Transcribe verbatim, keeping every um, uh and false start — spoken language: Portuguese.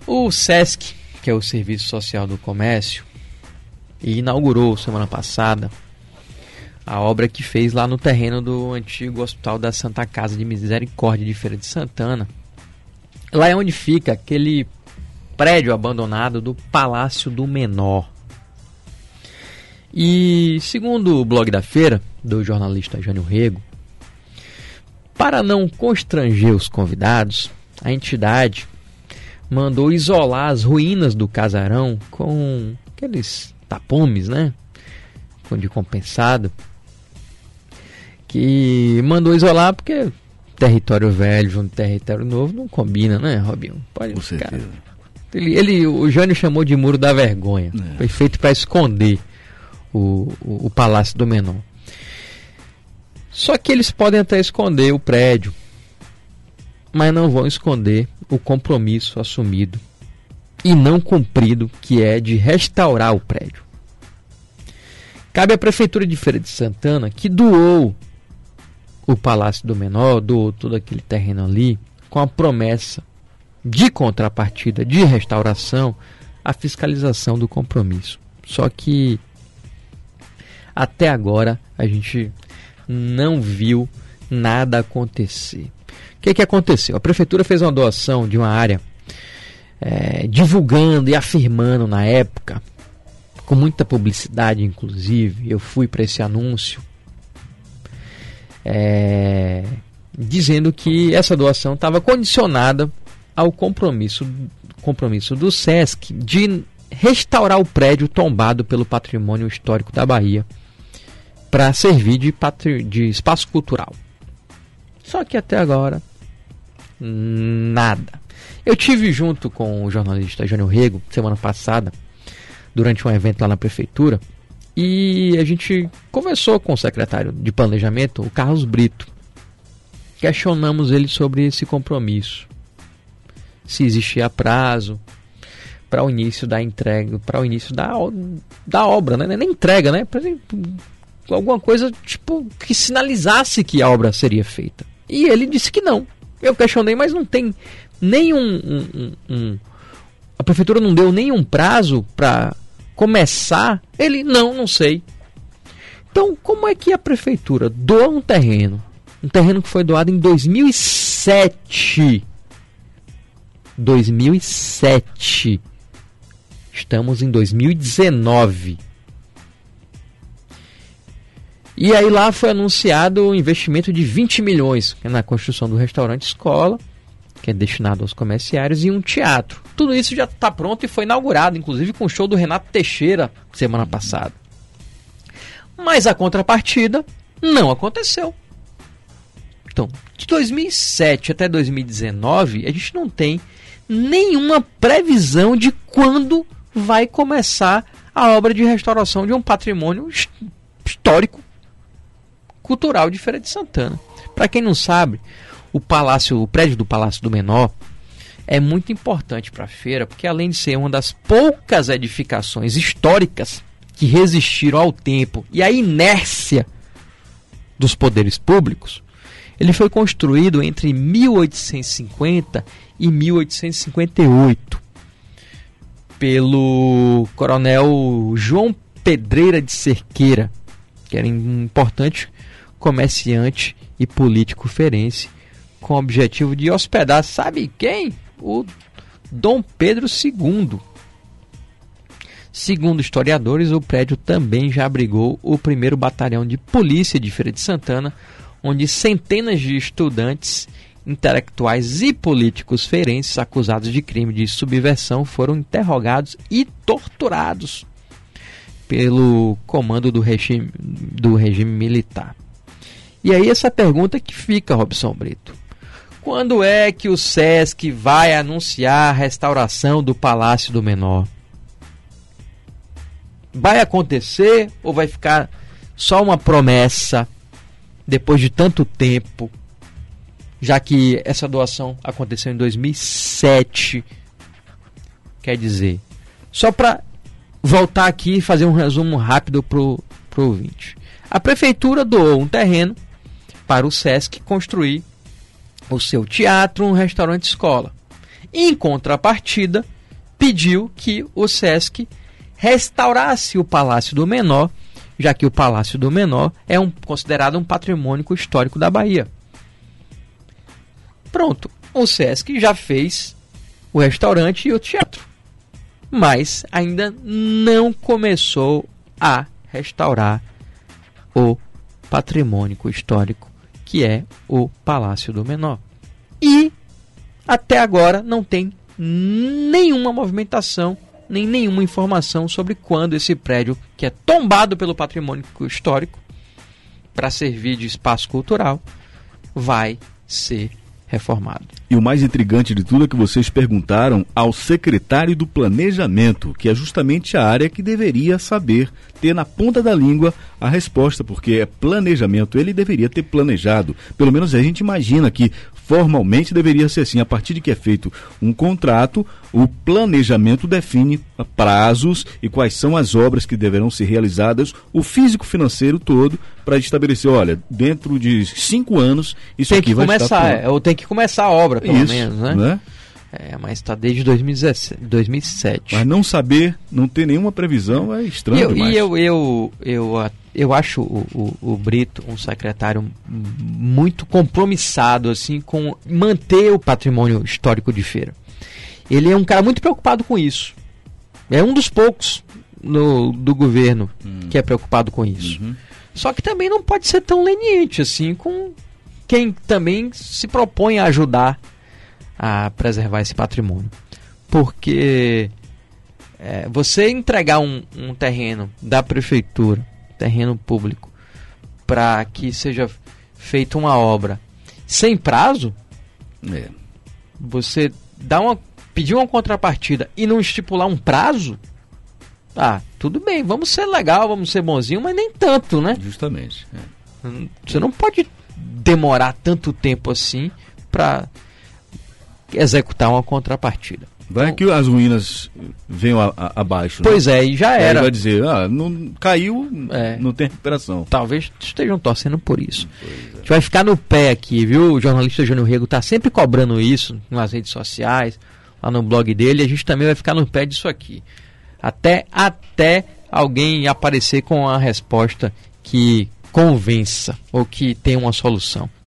O SESC, que é o Serviço Social do Comércio, inaugurou semana passada a obra que fez lá no terreno do antigo Hospital da Santa Casa de Misericórdia de Feira de Santana. Lá é onde fica aquele prédio abandonado do Palácio do Menor. E segundo o blog da feira, do jornalista Jânio Rego, para não constranger os convidados, a entidade mandou isolar as ruínas do casarão com aqueles tapumes, né? De compensado. Que mandou isolar porque território velho junto território novo não combina, né, Robinho? Pode Com ficar. certeza. Ele, ele, o Jânio chamou de Muro da Vergonha. É. Foi feito para esconder o, o, o Palácio do Menor. Só que eles podem até esconder o prédio, mas não vão esconder o compromisso assumido e não cumprido, que é de restaurar o prédio. Cabe à Prefeitura de Feira de Santana, que doou o Palácio do Menor, doou todo aquele terreno ali, com a promessa de contrapartida, de restauração, a fiscalização do compromisso. Só que até agora a gente não viu nada acontecer. O que, que aconteceu? A Prefeitura fez uma doação de uma área, é, divulgando e afirmando na época, com muita publicidade inclusive, eu fui para esse anúncio, é, dizendo que essa doação estava condicionada ao compromisso, compromisso do SESC de restaurar o prédio tombado pelo patrimônio histórico da Bahia para servir de, patri... de espaço cultural. Só que até agora, nada. Eu tive junto com o jornalista Jânio Rego, semana passada, durante um evento lá na Prefeitura, e a gente conversou com o secretário de Planejamento, o Carlos Brito. Questionamos ele sobre esse compromisso. Se existia prazo para o início da entrega, para o início da, da obra, né? Nem entrega, né? Por exemplo, alguma coisa tipo que sinalizasse que a obra seria feita. E ele disse que não. Eu questionei, mas não tem nenhum... Um, um, um, a Prefeitura não deu nenhum prazo para começar. Ele, não, não sei. Então, como é que a Prefeitura doa um terreno? Um terreno que foi doado em dois mil e sete. dois mil e sete. Estamos em dois mil e dezenove. E aí lá foi anunciado o investimento de vinte milhões na construção do restaurante escola, que é destinado aos comerciários, e um teatro. Tudo isso já está pronto e foi inaugurado, inclusive com o show do Renato Teixeira semana passada. Mas a contrapartida não aconteceu. Então, de dois mil e sete até dois mil e dezenove, a gente não tem nenhuma previsão de quando vai começar a obra de restauração de um patrimônio histórico cultural de Feira de Santana. Para quem não sabe, o palácio, o prédio do Palácio do Menor é muito importante para a feira, porque além de ser uma das poucas edificações históricas que resistiram ao tempo e à inércia dos poderes públicos, ele foi construído entre mil oitocentos e cinquenta e mil oitocentos e cinquenta e oito pelo coronel João Pedreira de Cerqueira, que era um importante comerciante e político feirense, com o objetivo de hospedar, sabe quem? O Dom Pedro segundo. Segundo historiadores, o prédio também já abrigou o primeiro batalhão de polícia de Feira de Santana, onde centenas de estudantes, intelectuais e políticos feirenses acusados de crime de subversão foram interrogados e torturados pelo comando do regime, do regime militar. E aí essa pergunta que fica, Robson Brito: quando é que o SESC vai anunciar a restauração do Palácio do Menor? Vai acontecer ou vai ficar só uma promessa depois de tanto tempo, já que essa doação aconteceu em dois mil e sete? Quer dizer, só para voltar aqui e fazer um resumo rápido para o ouvinte. A Prefeitura doou um terreno para o SESC construir o seu teatro, um restaurante escola. Em contrapartida, pediu que o Sesc restaurasse o Palácio do Menor, já que o Palácio do Menor é um, considerado um patrimônio histórico da Bahia. Pronto, o Sesc já fez o restaurante e o teatro, mas ainda não começou a restaurar o patrimônio histórico, que é o Palácio do Menor. E até agora não tem nenhuma movimentação, nem nenhuma informação sobre quando esse prédio, que é tombado pelo patrimônio histórico para servir de espaço cultural, vai ser reformado. E o mais intrigante de tudo é que vocês perguntaram ao secretário do Planejamento, que é justamente a área que deveria saber, ter na ponta da língua a resposta, porque é planejamento, ele deveria ter planejado. Pelo menos a gente imagina que formalmente deveria ser assim, a partir de que é feito um contrato, o planejamento define prazos e quais são as obras que deverão ser realizadas, o físico-financeiro todo, para estabelecer, olha, dentro de cinco anos isso tem aqui que vai começar, estar pronto. Ou tem que começar a obra, pelo isso, menos, né? né? É, mas está desde dois mil e dezessete, dois mil e sete. Mas não saber, não ter nenhuma previsão é estranho eu, demais. E eu, eu, eu, eu acho o, o, o Brito um secretário muito compromissado assim, com manter o patrimônio histórico de Feira. Ele é um cara muito preocupado com isso. É um dos poucos no, do governo hum. que é preocupado com isso. Uhum. Só que também não pode ser tão leniente assim com quem também se propõe a ajudar a preservar esse patrimônio. Porque é, você entregar um, um terreno da prefeitura, terreno público, para que seja feita uma obra sem prazo, é. você dá uma, pedir uma contrapartida e não estipular um prazo, ah, tudo bem, vamos ser legal, vamos ser bonzinho, mas nem tanto, né? Justamente. É. Você não pode demorar tanto tempo assim para executar uma contrapartida. Vai então, que as ruínas venham a, a, abaixo. Pois né? é, e já era. Aí vai dizer, ah, não, caiu, é. não tem recuperação. Talvez estejam torcendo por isso. Pois é. A gente vai ficar no pé aqui, viu? O jornalista Júnior Rego está sempre cobrando isso nas redes sociais, lá no blog dele, e a gente também vai ficar no pé disso aqui. Até, até alguém aparecer com a resposta que convença ou que tenha uma solução.